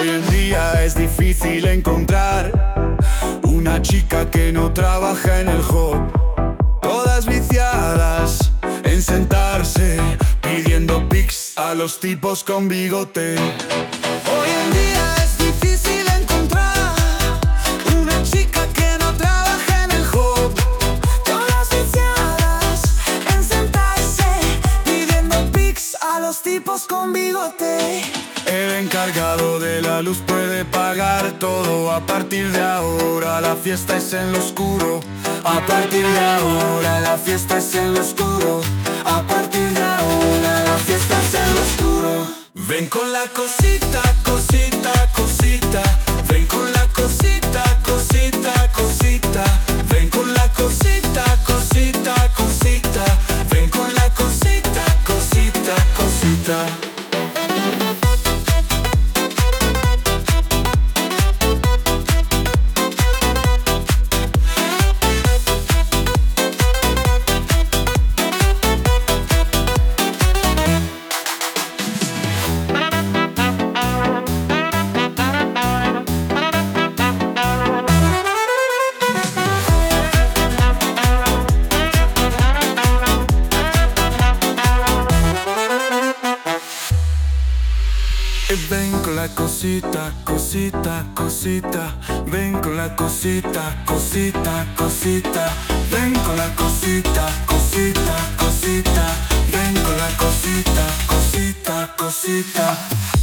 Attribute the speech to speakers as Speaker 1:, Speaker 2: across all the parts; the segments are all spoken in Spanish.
Speaker 1: Hoy en día es difícil encontrar una chica que no trabaja en el hub. Todas viciadas en sentarse, pidiendo pics a los tipos con bigote. Hoy en día es difícil encontrar una chica que no trabaja en el hub. Todas viciadas en sentarse, pidiendo pics a los tipos con bigote. El encargado de la luz puede pagar todo. A partir de ahora la fiesta es en lo oscuro. A partir de ahora la fiesta es en lo oscuro. A partir de ahora la fiesta es en lo oscuro. Ven con la cosita, cosita, cosita. Ven con la cosita, cosita, cosita. Ven con la cosita, cosita, cosita. Ven con la cosita, cosita, cosita. Ven con la cosita, cosita, cosita. Ven con la cosita, cosita, cosita. Ven con la cosita, cosita, cosita. Ven con la cosita, cosita, cosita.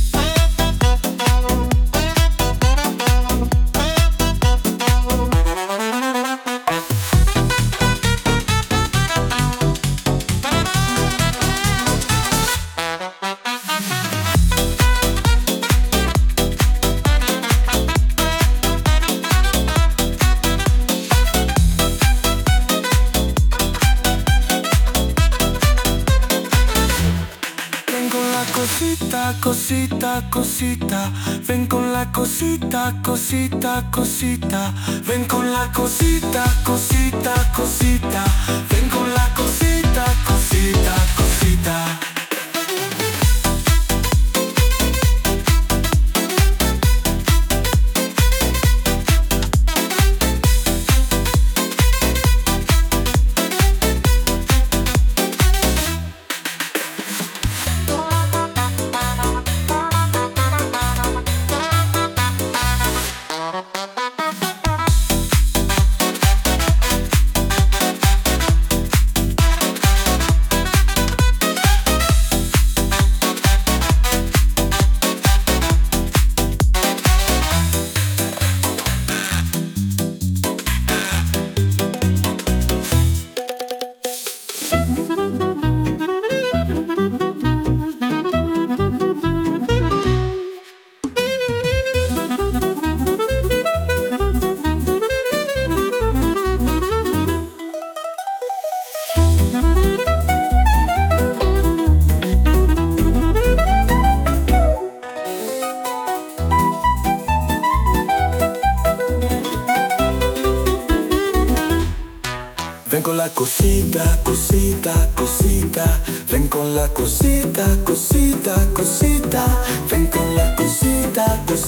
Speaker 1: Cosita, cosita, cosita. Ven con la cosita, cosita, cosita. Ven con la cosita, cosita, cosita. Ven con la cosita, cosita, cosita. Ven con la cosita, cosita, cosita. Ven con la cosita, cosita, cosita. Ven con la cosita, cosita.